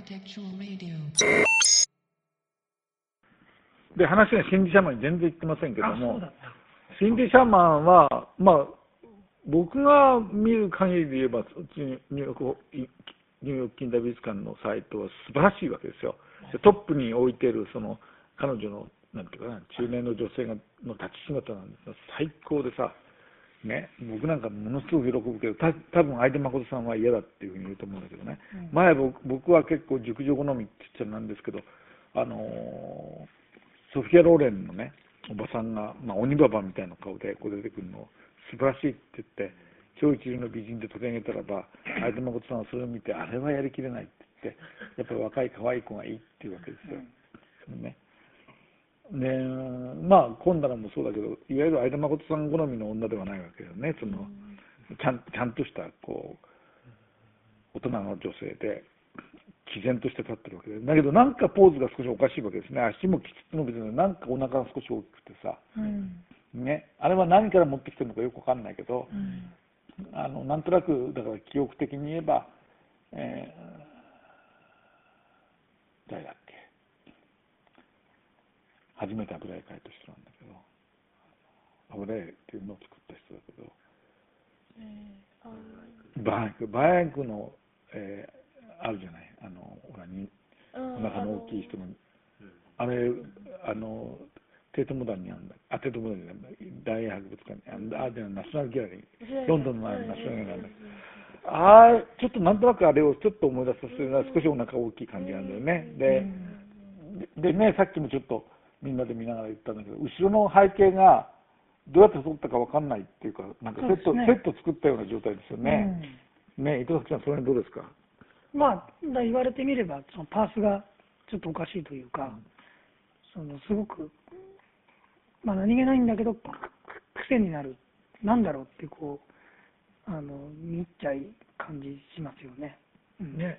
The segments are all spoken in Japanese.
で、話がシンディ・シャーマンに全然言ってませんけども、シンディ・シャーマンは、まあ、僕が見る限りで言えば、ニューヨーク近代美術館のサイトは素晴らしいわけですよ。でトップに置いているその彼女のなんていうかな、中年の女性の立ち姿なんですが最高でさ、ね、僕なんかものすごく喜ぶけど、多分相手誠さんは嫌だっていうふうに言うと思うんだけどね、前僕は結構熟女好みって言っちゃなんですけど、ソフィア・ローレンのね、おばさんが、まあ、鬼ババみたいな顔でこう出てくるのを素晴らしいって言って、超一流の美人で取り上げたらば、相手誠さんはそれを見て、あれはやりきれないって言って、やっぱり若い可愛い子がいいっていうわけですよ。ね。で、まあ、今度もそうだけど、いわゆる相田誠さん好みの女ではないわけよね。そのちゃんとしたこう大人の女性で毅然として立ってるわけで、だけどなんかポーズが少しおかしいわけですね。足もきつく伸びてるのに、なんかお腹が少し大きくてさ、ね、あれは何から持ってきてるのかよくわかんないけど、なんとなくだから記憶的に言えば、誰だっけ、初めて油絵描いた人なんだけど、油絵っていうのを作った人だけど、バーエンクの、あるじゃない、ほらにお腹の大きい人の、あれテートモダンにあるんだ、テートモダンにあるんだ、大英博物館にあるナショナルギャラリー、ロンドンのナショナルギャラリーなんだけど、ちょっとなんとなくあれをちょっと思い出させるのは少しお腹大きい感じなんだよね。でね、さっきもちょっとみんなで見ながら言ったんだけど、後ろの背景がどうやって撮ったか分かんないっていうか、なんかセット作ったような状態ですよね。ね、糸崎さん、それどうですか？ まあ、言われてみれば、そのパースがちょっとおかしいというか、すごく、まあ、何気ないんだけど、癖になる、なんだろうってこう、見入っちゃい感じしますよね。 ね、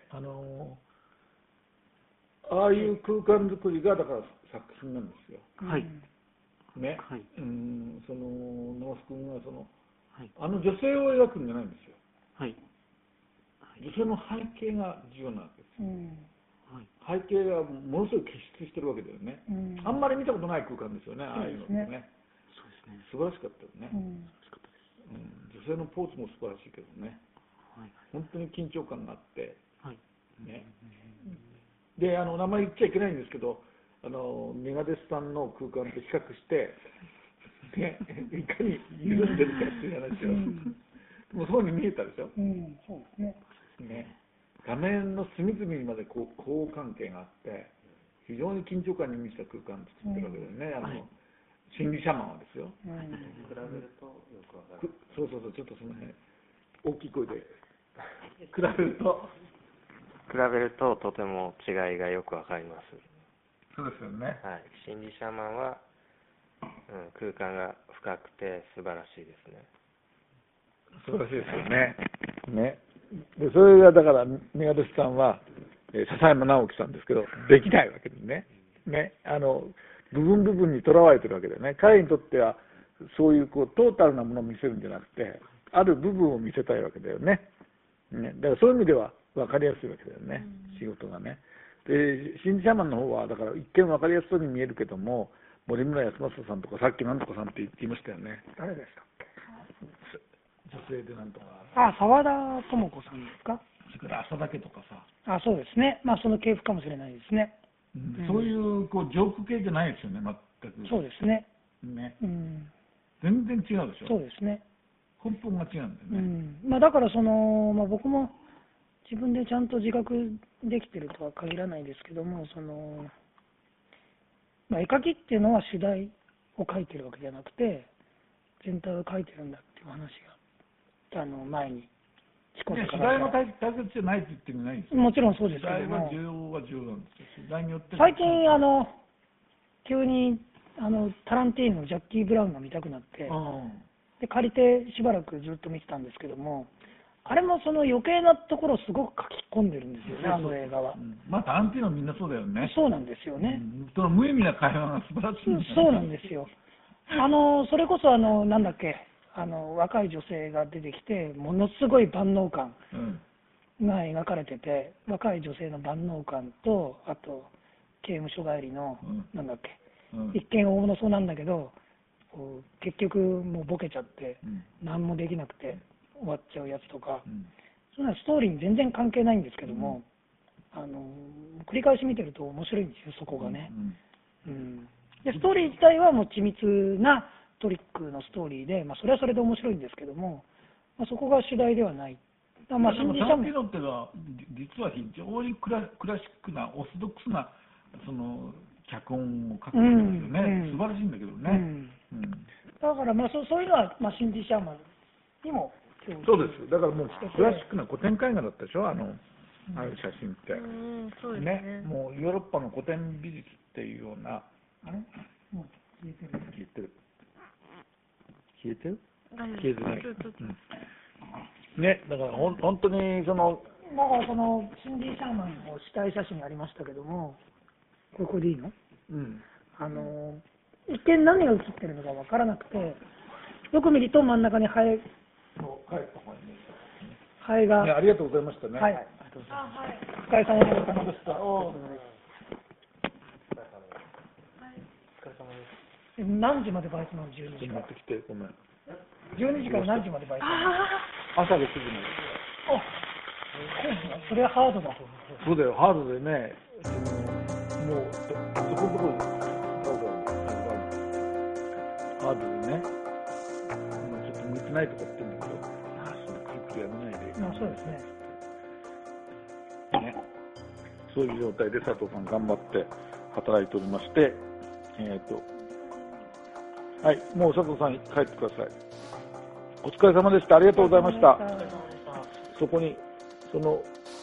ああいう空間作りがだから作品なんですよ。 はい。 ね、 はい。 その野須君が女性を描くんじゃないんですよ。 はい。 女性の背景が重要なわけです。背景がものすごい傑出してるわけだよね。あんまり見たことない空間ですよね、ああいうのってね。 そうですね。 素晴らしかったよね。女性のポーズも素晴らしいけどね。本当に緊張感があって。ね。で、名前言っちゃいけないんですけど、メガデスさんの空間と比較して、ね、いかに緩んでるかっていう話を、もうそうに見えたでしょ。 そうですね。 ね、画面の隅々にまで交互関係があって、非常に緊張感に満ちた空間を作ってるわけだよね。心理シャーマンはですよ。 比べるとよくわかる。 そう、ちょっとその辺、大きい声で、比べるととても違いがよくわかります。 そうですよね。 はい。シンディ・シャーマンは、空間が深くて素晴らしいですね。 素晴らしいですよね。ね。で、それがだからメガデスさんは、笹山直樹さんですけど、できないわけですね。ね。部分にとらわれてるわけだよね。彼にとってはそういうトータルなものを見せるんじゃなくて、ある部分を見せたいわけだよね。ね。だからそういう意味では分かりやすいわけだよね。仕事がね。で、シンディ・シャーマンの方はだから一見分かりやすそうに見えるけども、森村康正さんとかさっきなんとかさんって言っていましたよね。 誰ですか？ 女性でなんとか。 沢田智子さんですか？ それから浅田家とかさ。 そうですね。まあその系譜かもしれないですね。 そういうジョーク系じゃないですよね、全く。 そうですね。 ね。全然違うでしょ。 そうですね。 根本が違うんだよね。 まあだから僕も自分でちゃんと自覚できてるとは限らないですけども、まあ、絵描きっていうのは主題を描いてるわけじゃなくて、全体を描いてるんだっていう話が前に主題は大切じゃないって言ってるんじゃないんですよ。 もちろんそうですけども、 主題は重要なんですよ。主題によって最近急にタランティーノのジャッキー・ブラウンが見たくなって、で借りてしばらくずっと見てたんですけども、あれもその余計なところをすごく書き込んでるんですよね、あの映画は。 まあタランティーノみんなそうだよね。 そうなんですよね。 その無意味な会話が素晴らしいんですよね。 そうなんですよ。それこそなんだっけ、若い女性が出てきて、ものすごい万能感が描かれてて、若い女性の万能感と、あと刑務所帰りの、なんだっけ、一見大物そうなんだけど、こう結局もうボケちゃって、何もできなくて終わっちゃうやつとか、そんなストーリーに全然関係ないんですけども、繰り返し見てると面白いんですよ、そこがね。でストーリー自体はもう緻密なトリックのストーリーで、それはそれで面白いんですけども、そこが主題ではない。 タランティーノっていうのは実は非常にクラシックなオーソドックスなその脚本を書くんですよね、素晴らしいんだけどね。 だからそういうのはシンディ・シャーマンにもそうです。だからもうクラシックな古典絵画だったでしょ、ああいう写真って。 そうですね。 もうヨーロッパの古典美術っていうような。あれ？もう消えてる。消えてる？消えてない。ね、だから本当にだからそのシンディ・シャーマンの死体写真ありましたけども、これでいいの？一見何が写ってるのか分からなくて、よく見ると真ん中にハエが、 ありがとうございましたね。 はい。お疲れ様でした。何時までバイトなの？12時から。 持ってきて、ごめん。 12時から何時までバイト？ 朝6時まで。 それはハードだ。 そうだよ、ハードでね、もうそこのところハードでね、ちょっと向いてないとか言ってるんだけど、そのクリックやめないで。 そうですね。 そういう状態で佐藤さん頑張って働いておりまして、はい、もう佐藤さん帰ってください。お疲れ様でした。ありがとうございました。そこにその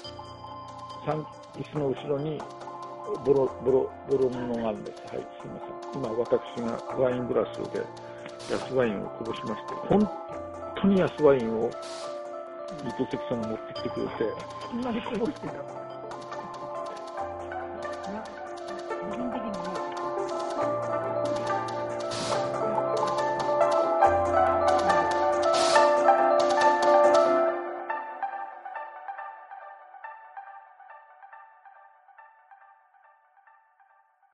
椅子の後ろにボロ布があるんです。はい、すみません。今私がワイングラスで安ワインをこぼしまして、本当に安ワインを糸関さんが持ってきてくれて、 そんなにこぼしてた。